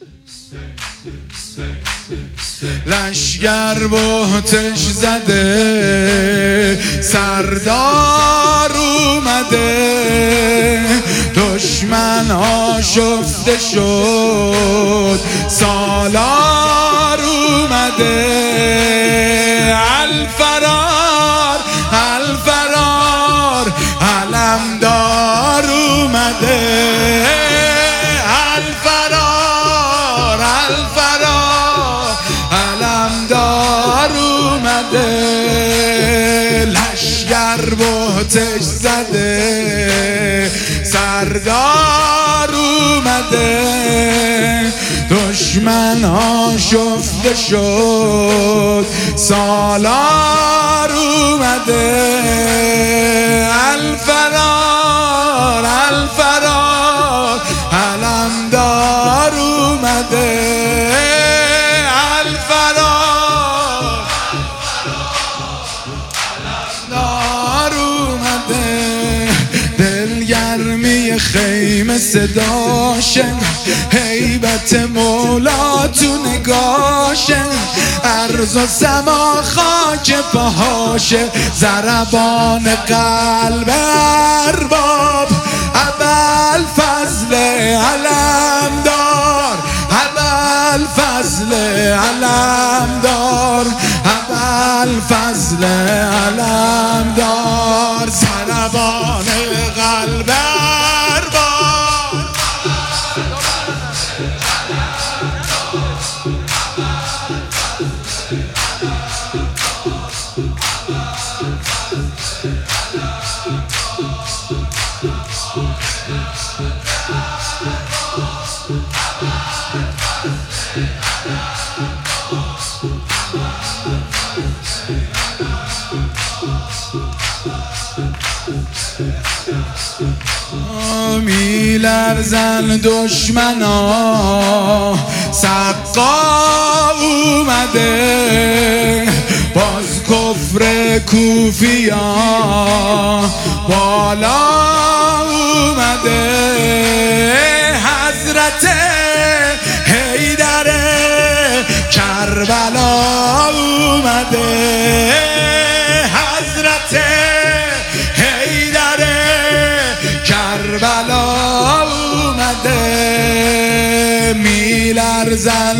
لشگر بهتش زده سردار اومده، دشمن آشفته شد سالار اومده. الفرار الفرار علمدار اومده، الفرار الفرار علمدار اومده. لشگر بهتش زده سردار اومده، دشمن آشفته شد سالار اومده. الفرار الفرار علمدار اومده، الفرار علمدار اومده. دلگرمی خیمه صداشه، هیبت مولا تو نگاشه، ارض و سما خاک پاهاشه، ضربان قلب ارباب. ابوالفضل علمدار، ابوالفضل علمدار، ابوالفضل علمدار، ضربان قلب ارباب. میلرزن دشمنا، سقا اومده، باز کفر کوفیا بالا اومده. حضرت حیدر کربلا اومده، حضرت حیدر کربلا اومده. میلرزن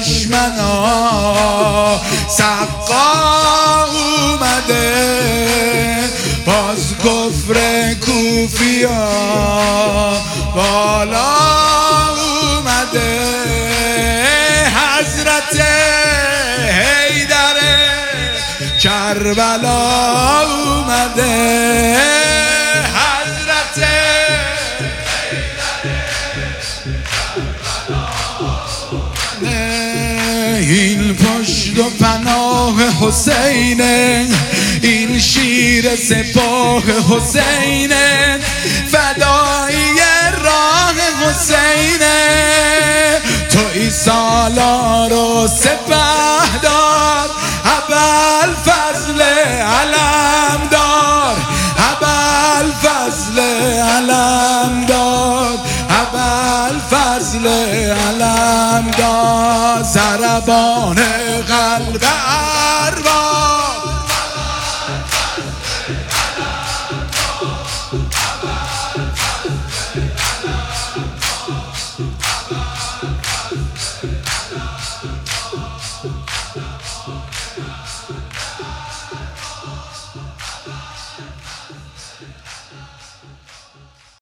دشمنا، سقا اومده، باز کفر کوفیا بالا اومده. حضرت حیدر کربلا اومده، حضرت این پشت و پناه حسینه، این شیر سپاه حسینه، فدایی راه حسینه. توی سالار و سپهدار، ابوالفضل علمدار، ابوالفضل علمدار، ابوالفضل علمدار، ضربان قلب